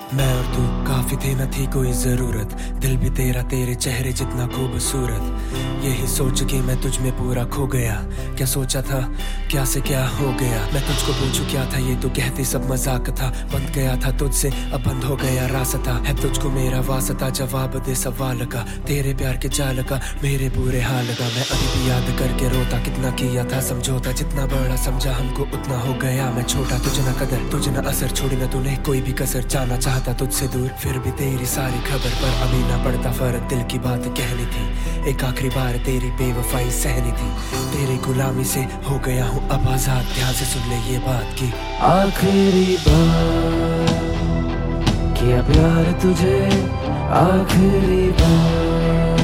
मैं और तू काफी थे, न थी कोई जरूरत। दिल भी तेरा तेरे चेहरे जितना खूबसूरत। यही सोच के मैं तुझ में पूरा खो गया। क्या सोचा था, क्या से क्या हो गया। मैं तुझको पूछूं क्या था, ये तो कहती सब मजाक था। बंद गया था तुझसे, अब बंद हो गया रास्ता। है तुझको मेरा वास्ता, जवाब दे सवाल का। तेरे प्यार के जाल का, मेरे बुरे हाल का। मैं अभी भी याद करके रोता, कितना किया था समझौता। जितना बड़ा समझा हमको उतना हो गया मैं छोटा। तुझे ना कदर, तुझे ना असर, छोड़ी ना तूने कोई भी कसर। जाना चाहता तुझसे दूर, फिर भी तेरी सारी खबर पर अभी ना पड़ता फर्क। दिल की बात कहनी थी, एक आखिरी बार तेरी बेवफाई सहनी थी। तेरी गुलामी से हो गया हूँ अब आजाद। ध्यान से सुन ले ये बात की आखिरी बार किया प्यार तुझे, आखिरी बार,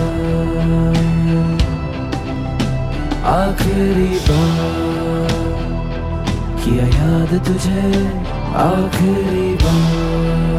आखिरी बार किया याद तुझे, आखिरी बार।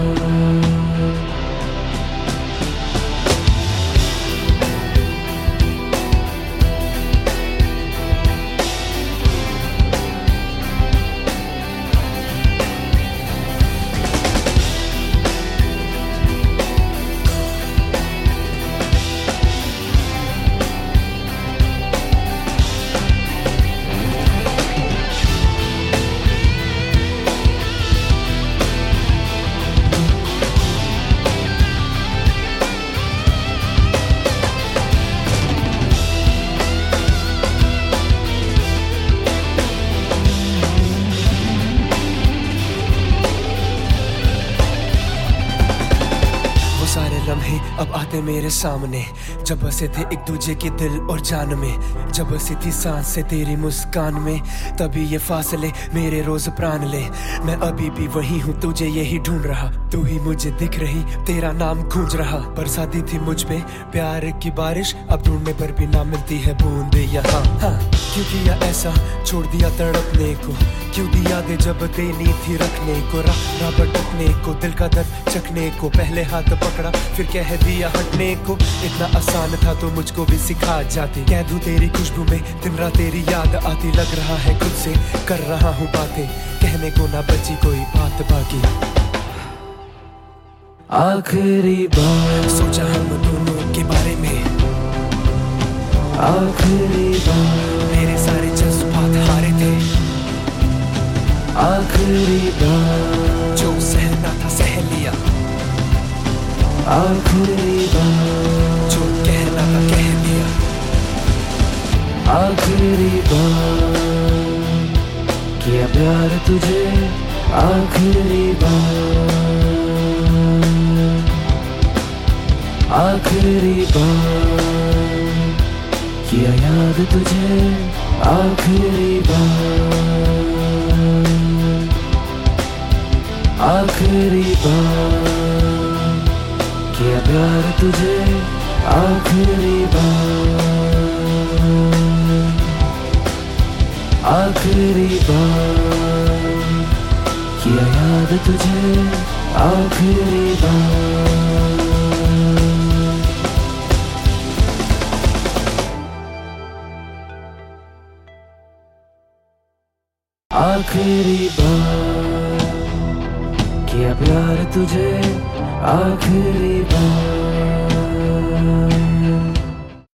सारे लम्हे अब आते मेरे सामने, जब बसे थे एक दूजे के दिल और जान में। जब बसी थी सांस से तेरी मुस्कान में, तभी ये फासले मेरे रोज प्राण ले। मैं अभी भी वही हूँ, तुझे यही ढूंढ रहा। तू ही मुझे दिख रही, तेरा नाम गूंज रहा। बरसाती थी मुझ पे प्यार की बारिश, अब ढूंढने पर भी ना मिलती है बूंद यहाँ। हाँ, क्यों किया ऐसा, छोड़ दिया तड़पने को। क्यों दिया दे जब देनी थी रखने को। राह भटकने को, दिल का दर्द चखने को। पहले हाथ पकड़ा फिर कह दिया हटने को। इतना आसान था तो मुझको भी सिखा जाती। कह दूं तेरी खुशबू में दिन रात तेरी याद आती। लग रहा है खुद से कर रहा हूँ बातें, कहने को ना बची कोई बात बाकी। आखिरी बार सोचा हम दोनों के बारे में, आखिरी बार मेरे सारे जज्बात हारे थे। आखिरी बार जो सहना था सह लिया, आखिरी बार जो कहना था कह दिया। आखिरी बार किया प्यार तुझे, आखिरी बार, आखिरी बार किया याद तुझे, आखिरी बार, आखिरी बार किया प्यार तुझे, आखिरी बार, आखिरी बार किया याद तुझे, आखिरी बार, आखिरी बार किया प्यार तुझे, आखिरी बार।